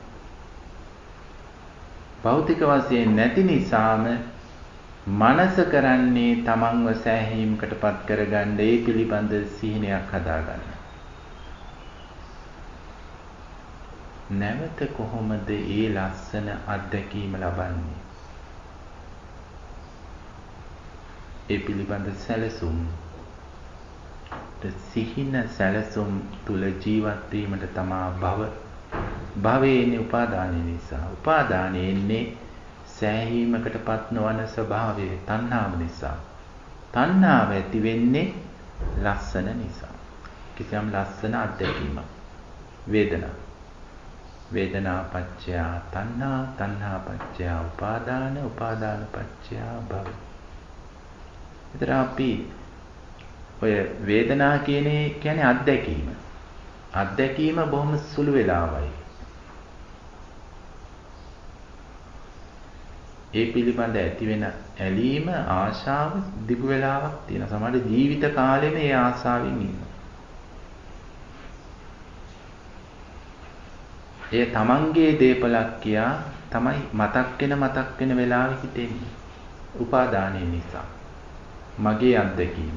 භෞතික වශයෙන් නැති නිසාම මනස කරන්නේ තමන්ව සෑහීමකටපත් කරගන්න ඒ පිළිබඳ සිහිනයක් හදාගන්න. නැවත කොහොමද ඒ ලස්සන අත්දැකීම ලබන්නේ? ඒ පිළිබඳ සැලසුම් සිහින සැලසුම් තුල ජීවත් වීමට තමා භව භවයේ උපාදානය නිසා. උපාදානයේ එන්නේ සෑහීමකටපත් නොවන ස්වභාවය තණ්හාව නිසා. තණ්හාව ඇති වෙන්නේ ලස්සන නිසා. කිසියම් ලස්සන අත්දැකීමක්. වේදනා. වේදනා පච්චය තණ්හා, තණ්හා පච්චය උපාදාන, උපාදාන පච්චය භව. ඒතර අපි ඔය වේදනා කියන්නේ කියන්නේ අත්දැකීම. අත්දැකීම බොහොම සුළු වෙලාවයි. ඒ පිළිබඳ ඇති වෙන ඇලීම ආශාව දිගු වෙලාවක් තියෙනවා. සමහර ජීවිත කාලෙම ඒ ආශාවෙන් ඉන්නවා. ඒ තමන්ගේ දේපලක් කියා තමයි මතක් වෙන මතක් වෙන වෙලාවෙ හිතෙන්නේ. උපාදානය නිසා. මගේ අත්දැකීම.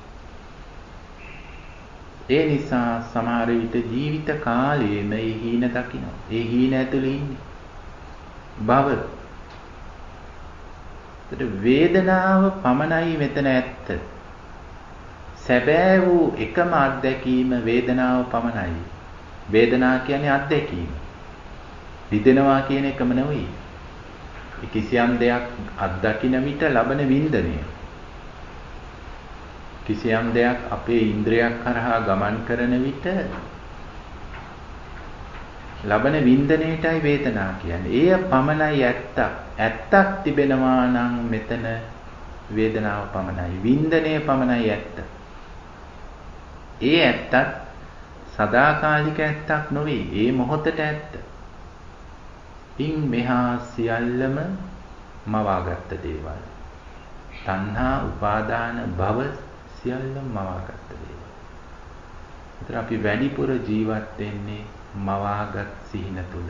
ඒ නිසා සමහර විට ජීවිත කාලයේම ඒ හීන දකිනවා. ඒ හීන ඇතුලේ ඉන්නේ. භව. වේදනාව පමණයි මෙතන ඇත්ත. සැබෑ වූ එකම අත්දැකීම වේදනාව පමණයි. වේදනා කියන්නේ අත්දැකීම. විඳිනවා කියන එකම නෙවෙයි. කිසියම් දෙයක් අත්දකින්න විට ලබන වින්දනය. කිසියම් දෙයක් අපේ ඉන්ද්‍රියක් කරහා ගමන් කරන විට ලබන වින්දනයටයි වේදනා කියන්නේ. එය පමණයි ඇත්ත. ඇත්තක් තිබෙනවා නම් මෙතන වේදනාව පමණයි. වින්දනය පමණයි ඇත්ත. ඒ ඇත්තත් සදාකාලික ඇත්තක් නොවේ. ඒ මොහොතට ඇත්ත. ඉන් මෙහා සියල්ලම මවාගත්ත දේවල්. තණ්හා, උපාදාන, භව සියල්ලම මවාගත්ත දේවල්. ඒතර අපි වැඩිපුර ජීවත් වෙන්නේ මවාගත් සිහින තුල.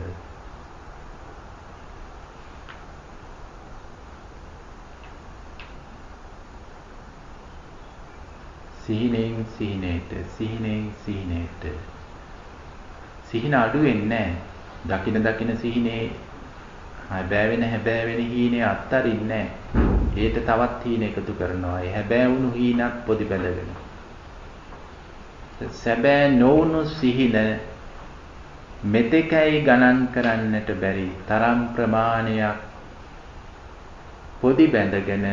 සිහිනෙන් සිහිනේට, සිහිනෙන් සිහිනේට. සිහින අඩු වෙන්නේ නැහැ. දකින දකින සිහිනේ හැබෑ වෙන හැබෑ වෙන හීනේ අත්තරින්නේ නැහැ. ඒට තවත් හීන එකතු කරනවා. ඒ හැබෑ වුණු හීනත් පොඩි බැලගෙන. සැබෑ නොවුණු සිහින මෙතෙකයි ගණන් කරන්නට බැරි තරම් ප්‍රමාණයක් පොඩි බැඳගෙන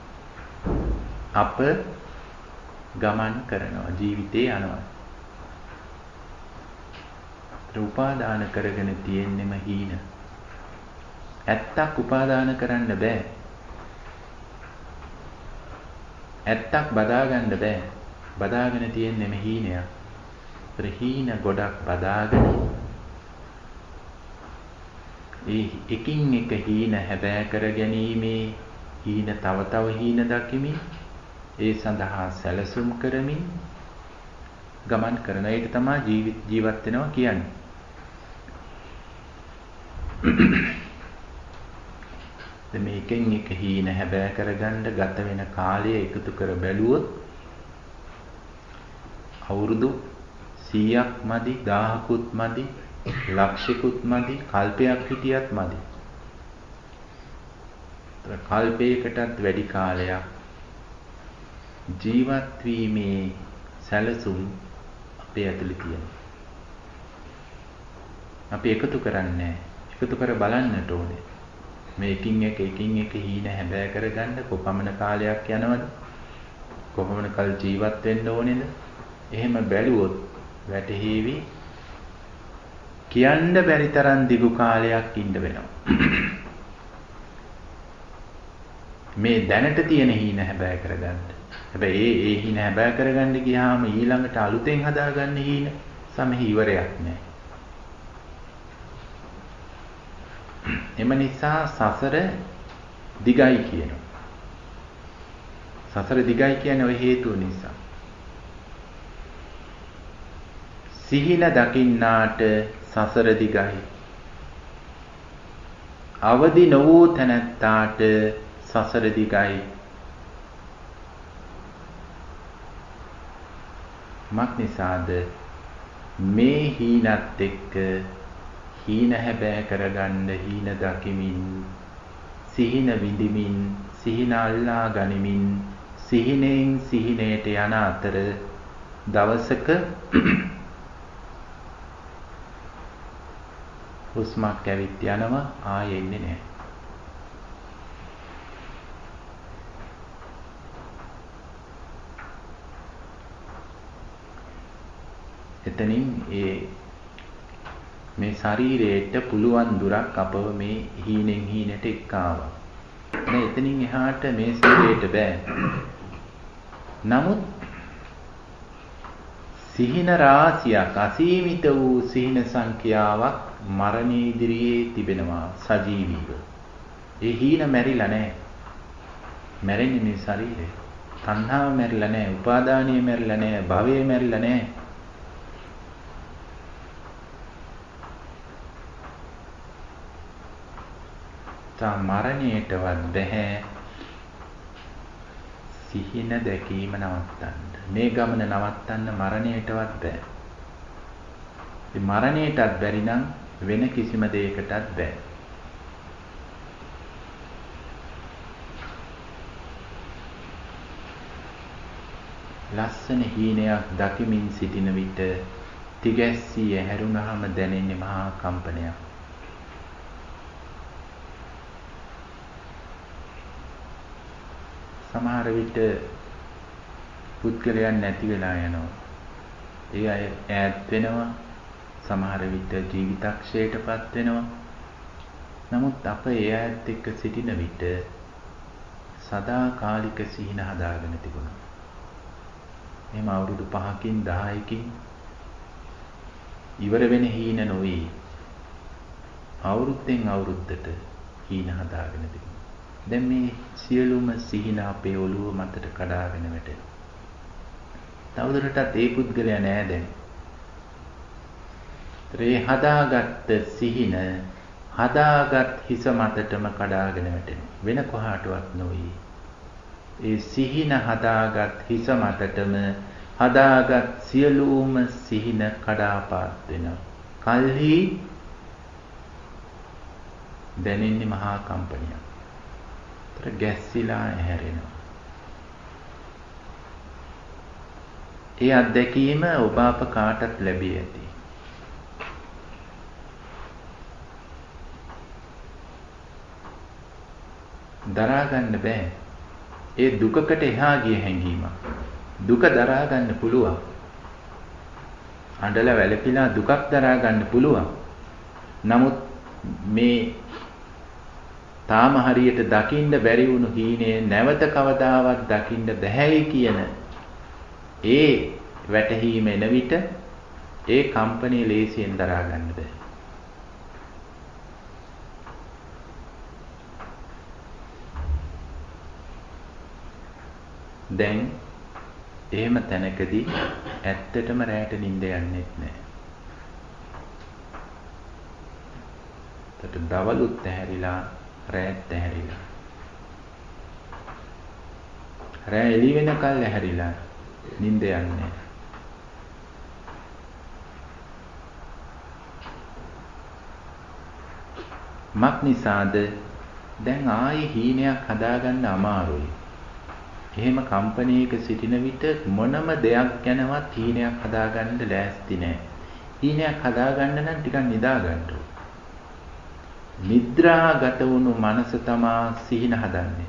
අප ගමන් කරනවා ජීවිතේ යනවා. උපාදාන කරගෙන තියෙන්නෙම හීන. ඇත්තක් උපාදාන කරන්න බෑ. ඇත්තක් බදා ගන්න බෑ. බදාගෙන තියෙන්නෙම හීනයක්. ඒතර හීන ගොඩක් බදාගෙන ඒ එකින් එක හීන හැබෑ කර ගැනීමේ හීන තව තව හීන දකිමින් ඒ සඳහා සැලසුම් කරමින් ගමන් කරන එක තමයි ජීවිත ජීවත් වෙනවා කියන්නේ. මේකෙන් එක හීන හැබෑ කරගන්න ගත වෙන කාලය එකතු කර බැලුවොත් අවුරුදු සීයක් මදි, දහයකුත් මදි, ලක්ෂිකුත් මදි, කල්පයක් හිටියත් මදි. කල්පයකටත් වැඩි කාලයක් ජීවත් වීමේ සැලසුම් අපේ ඇතුළේ තියෙනවා. අපි එකතු කරන්නේ එකතු කර බලන්නට ඕනේ. මේකින් එක එකින් එක හීන හැබෑ කරගන්න කොපමණ කාලයක් යනවද? කොපමණ කල් ජීවත් වෙන්න ඕනේද? එහෙම බැලුවොත් වැටහිවි කියන්න බැරි තරම් දිගු කාලයක් ඉන්න වෙනවා. මේ දැනට තියෙන හීන හැබෑ කරගන්න. හැබැයි ඒ ඒ හීන හැබෑ කරගන්න ගියාම ඊළඟට අලුතෙන් හදාගන්න හීන සමහි ඉවරයක් නැහැ. එම නිසා සසර දිගයි කියනවා. සසර දිගයි කියන්නේ ওই හේතුව නිසා. සිහින දකින්නාට සසර දිගයි. අවදි නොවූ තැනැත්තාට සසර දිගයි. මක් නිසාද මේ හීනත් එක්ක හීන හැබෑ කරගන්න හීන දකිමින් සිහින විඳිමින් සිහින අල්ලා ගනිමින් සිහිනෙන් සිහිනයට යන අතර දවසක හුස්මක් ඇවිත් යනවා ආයෙ එන්නේ නැහැ. එතනින් ඒ මේ ශරීරයට පුළුවන් දුරක් අපව මේ හීනෙන් හීනට එක්කාවා. නේ එතනින් එහාට මේ ශරීරයට බෑ. නමුත් සිහින රාශියක් අසීමිත වූ සිහින සංඛ්‍යාවක් මරණ ඉදිරියේ තිබෙනවා සජීවීව. ඒ හීන මැරිලා නැහැ. මැරෙන්නේ මේ ශරීරය. තණ්හාව මැරිලා නැහැ, උපාදානිය මැරිලා නැහැ, භවය මැරිලා නැහැ. තා මරණයටවත් බෑ සිහින දැකීම නවත්තන්න. මේ ගමන නවත්තන්න මරණයටවත් බෑ. මේ මරණයටත් බැරි නම් වෙන කිසිම දෙයකටත් බෑ. ලස්සන හීනයක් දකිමින් සිටින විට තිගැස්සී ඇහැරුණාම දැනෙන්නේ මහා කම්පනයක්. සමහර විට පුද්ගලයන් නැති වෙලා යනවා. ඒ අය ඈත් වෙනවා. සමහර විට ජීවිතක්ෂයටපත් වෙනවා. නමුත් අප ඒ ඈත් එක්ක සිටින විට සදාකාලික සිහින හදාගෙන තිබුණා. එහෙම අවුරුදු පහකින් දහයකින් ඉවර වෙන හීන නොවේ. අවුරුද්දෙන් අවුරුද්දට හීන හදාගෙන තිබුණා. දැන් මේ සියලුම සිහින අපේ ඔළුව මතට කඩාගෙන වැටෙනවා. තවදුරටත් ඒ පුද්ගලයා නෑ දැන්. ඒ හදාගත්ත සිහින හදාගත් හිස මතටම කඩාගෙන වැටෙනවා. වෙන කොහාටවත් නොවේ. ඒ සිහින හදාගත් හිස මතටම හදාගත් සියලුම සිහින කඩාපාත් වෙනවා. කල්හි දැනෙන්නේ මහා කම්පනයක්. ගැස්සිලා ඇහැරෙනවා. ඒ අත්දැකීම ඔබ අප කාටත් ලැබී ඇති. දරා ගන්න බෑ. ඒ දුකකට එහා ගිය හැඟීමක්. දුක දරා ගන්න පුළුවන්. අඬලා වැළපිලා දුකක් දරා ගන්න පුළුවන්. නමුත් මේ තාම හරියට දකින්න බැරි වුණු හීනේ නැවත කවදාවත් දකින්න බැහැයි කියන ඒ වැටහීම එන විට ඒ කම්පණය ලේසියෙන් දරා ගන්න බෑ. දැන් එහෙම තැනකදී ඇත්තටම රැට නිින්ද යන්නේ නැහැ. ඒකට දවලුත් ඇහැරිලා රැත් ඇහැරිලා. රැ එළි වෙනකල් ඇහැරිලා නිින්ද යන්නේ. මක් නිසාද දැන් ආයේ හීනයක් හදාගන්න අමාරුයි. එහෙම කම්පැනියක සිටින විට මොනම දෙයක් ගැනවත් හීනයක් හදාගන්න ලෑස්ති නැහැ. හීනයක් හදාගන්න නම් ටිකක් නිදා ගන්න ඕන. නිද්‍රාගත වුණු මනස තමා සිහින හදන්නේ.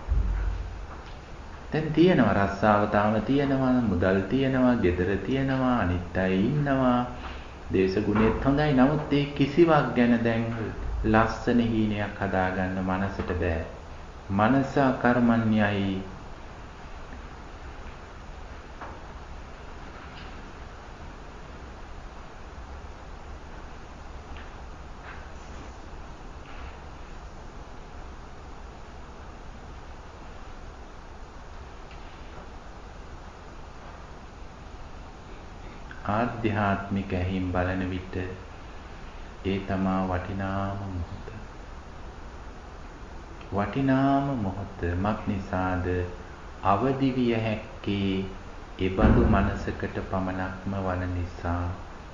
දැන් තියෙනවා රස්සාව තාම තියෙනවා, මුදල් තියෙනවා, ගෙදර තියෙනවා, අනිත් අය ඉන්නවා, දේශගුණෙත් හොඳයි. නමුත් ඒ කිසිවක් ගැන දැන් ලස්සන හීනයක් හදාගන්න මනසට බෑ. මනස අකර්මණ්‍යයි. ආධ්‍යාත්මික ඇහිම් බලන විට ඒ තමා වටිනාම මොහොත. වටිනාම මොහොත මක් නිසාද? අවදි විය හැක්කේ එබඳු මනසකට පමණක්ම වන නිසා.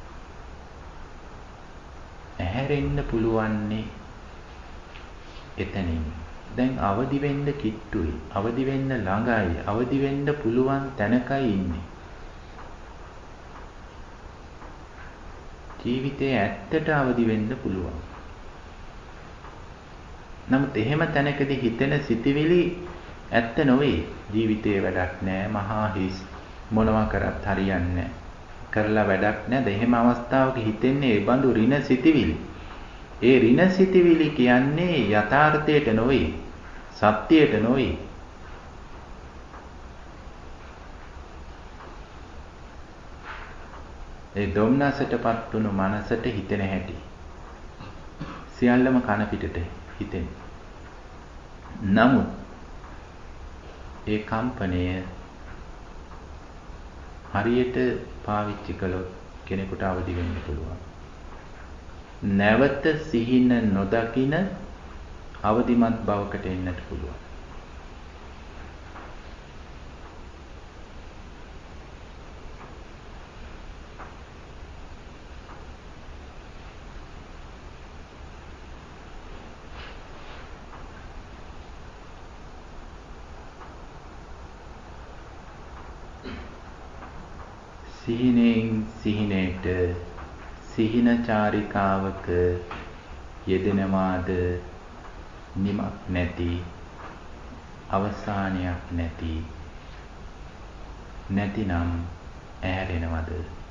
ඇහැරෙන්න පුළුවන්නේ එතනින්. දැන් අවදි වෙන්න කිට්ටුයි, අවදි වෙන්න ළඟයි, අවදි වෙන්න පුළුවන් තැනකයි ඉන්නේ. ජීවිතේ ඇත්තට අවදි වෙන්න පුළුවන්. නමුත් එහෙම තැනකදී හිතෙන සිතිවිලි ඇත්ත නොවේ. ජීවිතේ වැඩක් නැහැ, මහා හිස්, මොනවා කරත් හරියන්නේ නැහැ, කරලා වැඩක් නැද. එහෙම අවස්ථාවක හිතෙන්නේ ඒ බඳු ඍණ සිතිවිලි. ඒ ඍණ සිතිවිලි කියන්නේ යථාර්ථයට නොවේ, සත්‍යයට නොවේ. ඒ ධම්නසටපත් වුණු මනසට හිතෙන හැටි සියල්ලම කන පිටට හිතෙන. නමුත් ඒ කම්පණය හරියට පාවිච්චි කළොත් කෙනෙකුට අවදි වෙන්න පුළුවන්. නැවත සිහින නොදකින අවදිමත් බවකට එන්නට පුළුවන්. සිහිනෙන් සිහිනයට සිහින චාරිකාවක යෙදෙනවාද නිමක් නැති, අවසානයක් නැති. නැතිනම් ඇහැරෙනවද?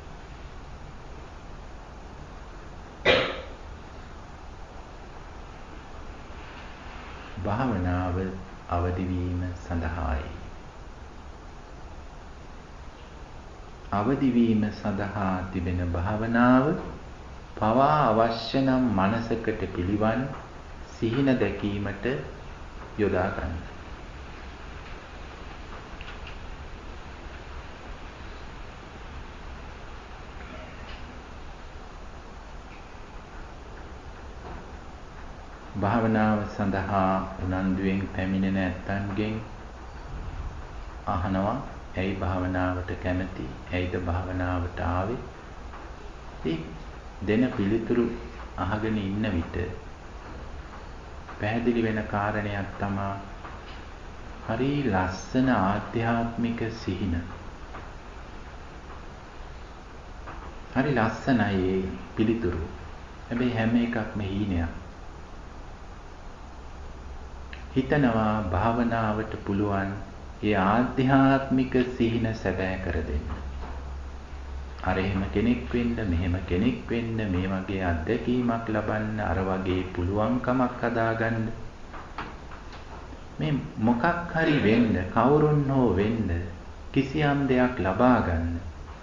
භාවනාව අවදි වීම සඳහායි. අවදි වීම සඳහා තිබෙන භාවනාව පවා අවශ්‍ය නම් මනසකට පිළිවන් සිහින දැකීමට යොදා ගන්න. භාවනාව සඳහා උනන්දුවෙන් පැමිණෙන ඇත්තන්ගෙන් අහනවා, ඇයි භාවනාවට කැමති? ඇයිද භාවනාවට ආවේ? ඉතින් දෙන පිළිතුරු අහගෙන ඉන්න විට පැහැදිලි වෙන කාරණයක් තමයි හරි ලස්සන ආධ්‍යාත්මික සිහින. හරි ලස්සනයි ඒ පිළිතුරු. හැබැයි හැම එකක්ම හීනයක්. හිතනවා භාවනාවට පුළුවන් ඒ ආධ්‍යාත්මික සිහින සැබෑ කර දෙන්න. අර එහෙම කෙනෙක් වෙන්න, මෙහෙම කෙනෙක් වෙන්න, මේ වගේ අත්දැකීමක් ලබන්න, අර වගේ පුළුවන්කමක් හදාගන්න. මේ මොකක් හරි වෙන්න, කවුරුන් හෝ වෙන්න, කිසියම් දෙයක් ලබා ගන්න.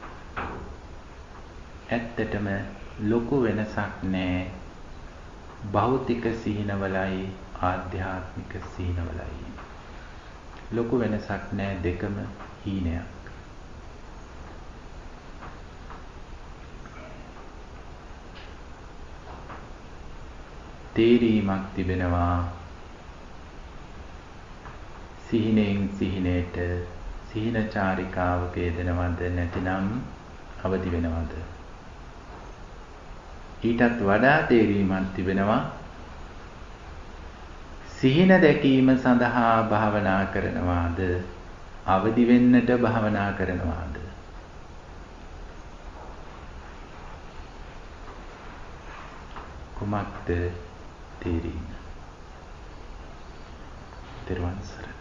ඇත්තටම ලොකු වෙනසක් නැහැ භෞතික සිහිනවලයි ආධ්‍යාත්මික සිහිනවලයි. ලොකු වෙනසක් නැහැ, දෙකම හීනයක්. තේරීමක් තිබෙනවා සිහිනෙන් සිහිනයට සිහින චාරිකාවක යෙදෙනවද නැතිනම් අවදි වෙනවද? ඊටත් වඩා තේරීමක් තිබෙනවා සිහින දැකීම සඳහා භාවනා කරනවාද අවදි වෙන්නට භාවනා කරනවාද? කුමක්ද තේරීම? තෙරුවන් සරණයි.